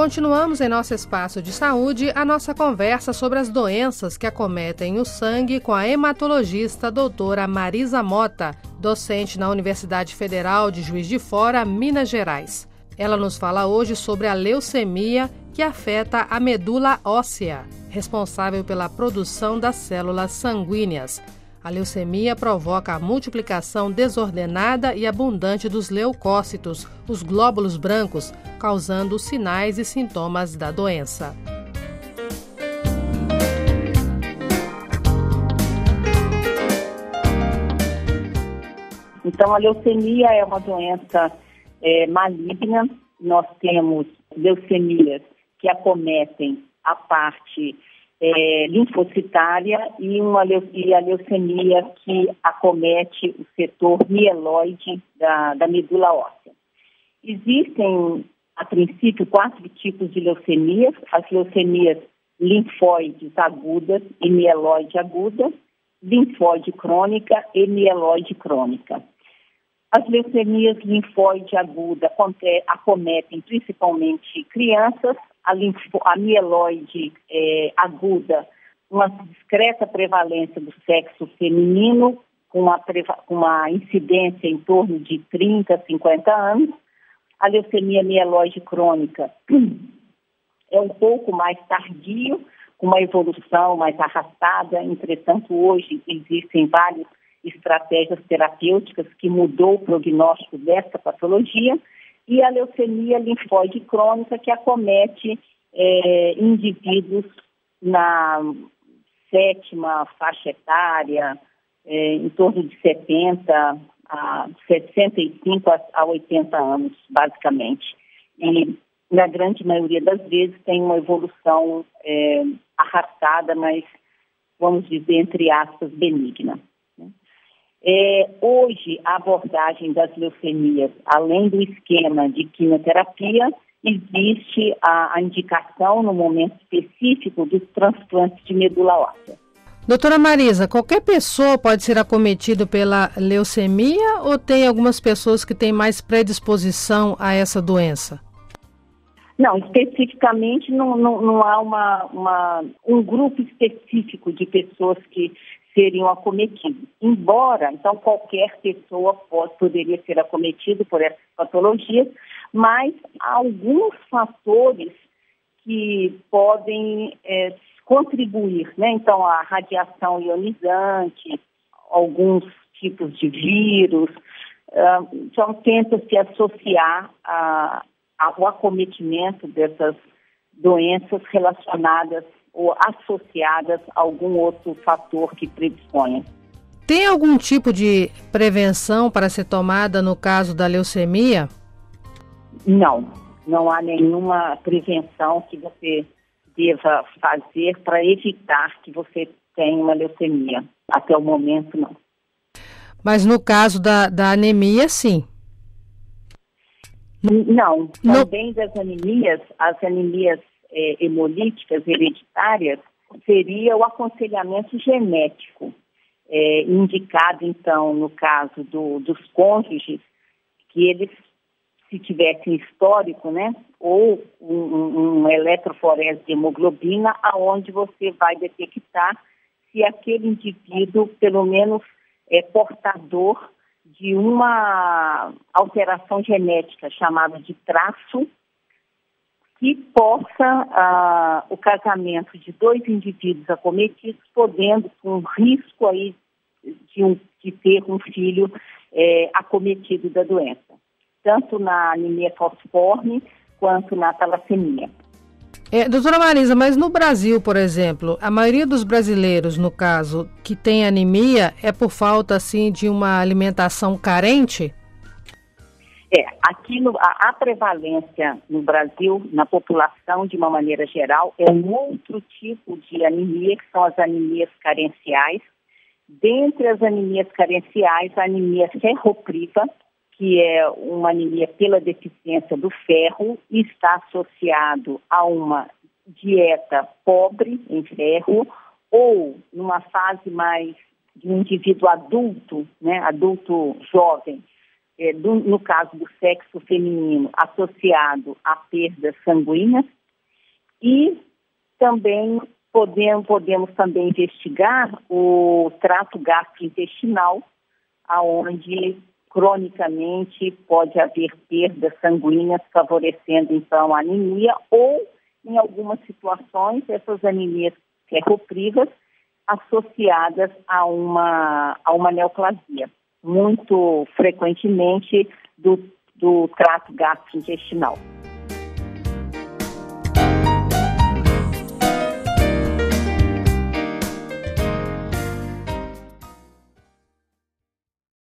continuamos em nosso espaço de saúde a nossa conversa sobre as doenças que acometem o sangue com a hematologista doutora Marisa Mota, docente na Universidade Federal de Juiz de Fora, Minas Gerais. Ela nos fala hoje sobre a leucemia, que afeta a medula óssea, responsável pela produção das células sanguíneas. A leucemia provoca a multiplicação desordenada e abundante dos leucócitos, os glóbulos brancos, causando sinais e sintomas da doença. Então, a leucemia é uma doença maligna. Nós temos leucemias que acometem a parte linfocitária e a leucemia que acomete o setor mieloide da medula óssea. Existem, a princípio, 4 tipos de leucemias: as leucemias linfóides agudas e mieloide aguda, linfóide crônica e mieloide crônica. As leucemias linfóide aguda acometem principalmente crianças. A mieloide aguda, uma discreta prevalência do sexo feminino, com uma incidência em torno de 30 a 50 anos. A leucemia mieloide crônica é um pouco mais tardio, com uma evolução mais arrastada. Entretanto, hoje existem várias estratégias terapêuticas que mudou o prognóstico desta patologia. E a leucemia linfóide crônica, que acomete indivíduos na 7ª faixa etária, em torno de 70 a 65 a 80 anos, basicamente. E, na grande maioria das vezes, tem uma evolução arrastada, mas, vamos dizer, entre aspas, benigna. Hoje, a abordagem das leucemias, além do esquema de quimioterapia, existe a indicação, no momento específico, dos transplantes de medula óssea. Doutora Marisa, qualquer pessoa pode ser acometida pela leucemia ou tem algumas pessoas que têm mais predisposição a essa doença? Não, especificamente não há um grupo específico de pessoas que seriam acometidos. Embora, então, qualquer pessoa poderia ser acometida por essas patologias, mas há alguns fatores que podem contribuir, né? Então, a radiação ionizante, alguns tipos de vírus, então tenta-se associar ao acometimento dessas doenças relacionadas ou associadas a algum outro fator que predisponha. Tem algum tipo de prevenção para ser tomada no caso da leucemia? Não há nenhuma prevenção que você deva fazer para evitar que você tenha uma leucemia. Até o momento, não. Mas no caso da anemia, sim? Não. Também das anemias, as anemias hemolíticas hereditárias, seria o aconselhamento genético, indicado, então, no caso dos cônjuges, que eles, se tivessem histórico, né, ou um eletroforese de hemoglobina, aonde você vai detectar se aquele indivíduo, pelo menos, é portador de uma alteração genética chamada de traço, que possa o casamento de 2 indivíduos acometidos, podendo com risco aí de ter um filho acometido da doença, tanto na anemia falciforme quanto na talassemia. Doutora Marisa, mas no Brasil, por exemplo, a maioria dos brasileiros, no caso, que tem anemia, é por falta, assim, de uma alimentação carente? Aqui a prevalência no Brasil, na população de uma maneira geral, é um outro tipo de anemia, que são as anemias carenciais. Dentre as anemias carenciais, a anemia ferropriva, que é uma anemia pela deficiência do ferro, e está associado a uma dieta pobre em ferro, ou numa fase mais de um indivíduo adulto, né, adulto jovem, no caso do sexo feminino, associado a perdas sanguíneas, e também podemos também investigar o trato gastrointestinal, aonde cronicamente pode haver perdas sanguíneas, favorecendo então a anemia, ou em algumas situações essas anemias ferroprivas associadas a uma neoplasia, muito frequentemente do trato gastrointestinal.